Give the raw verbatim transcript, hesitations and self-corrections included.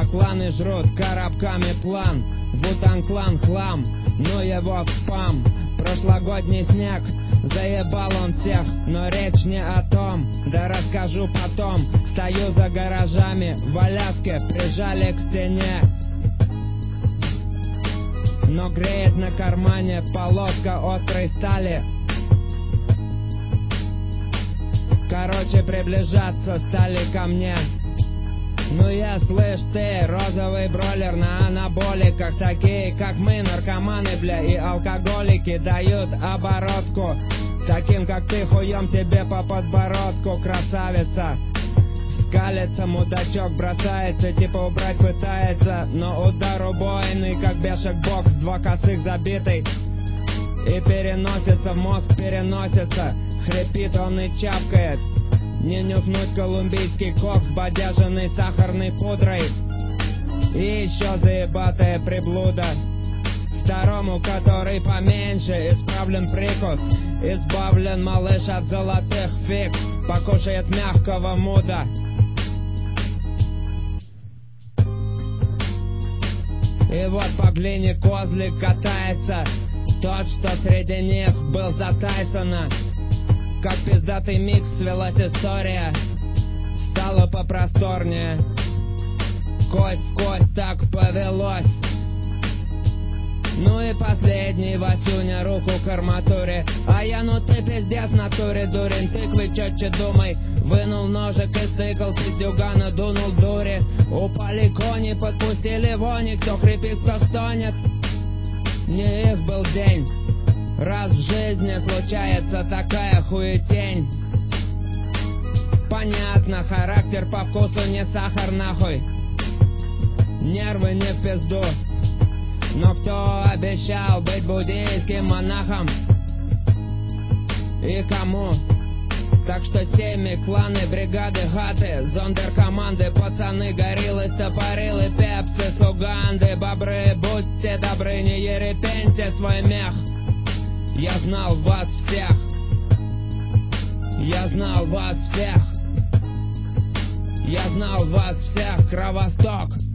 кланы жрут коробками план. Вутан-клан хлам, ну его в спам. Прошлогодний снег, заебал он всех, но речь не о том, да расскажу потом. Стою за гаражами, в Аляске прижали к стене, но греет на кармане полоска острой стали. Короче, приближаться стали ко мне. Ну я, слышь, ты, розовый бройлер на анаболиках. Такие, как мы, наркоманы, бля, и алкоголики, дают оборотку таким, как ты, хуем тебе по подбородку, красавица. Скалится, мудачок бросается, типа убрать пытается, но удар убойный, как бешек бокс, два косых забитый, и переносится в мозг, переносится. Хрипит он и чавкает. Не нюхнуть колумбийский кокс, бодяженный сахарной пудрой. И еще заебатая приблуда. Второму, который поменьше, исправлен прикус. Избавлен малыш от золотых фиг, покушает мягкого муда. И вот по глине козлик катается, тот, что среди них был за Тайсона. Как пиздатый микс свелась история, стало попросторнее. Кость в кость так повелось. Ну и последний Васюня руку к арматуре. А я, ну ты пиздец в натуре, дурень. Тыквы четче думай. Вынул ножик и стыкал пиздюгана, дунул дури. Упали кони, подпустили вони. Кто хрипит, кто стонет. Не их был день. Раз в жизни случается такая хуетень. Понятно, характер по вкусу не сахар нахуй. Нервы не в пизду. Но кто обещал быть буддийским монахом? И кому? Так что семьи, кланы, бригады, гаты, зондеркоманды, пацаны, гориллы, стопорилы, пепсы с Уганды, бобры, будьте добры, не ерепеньте свой мех. Я знал вас всех. Я знал вас всех. Я знал вас всех. Кровосток.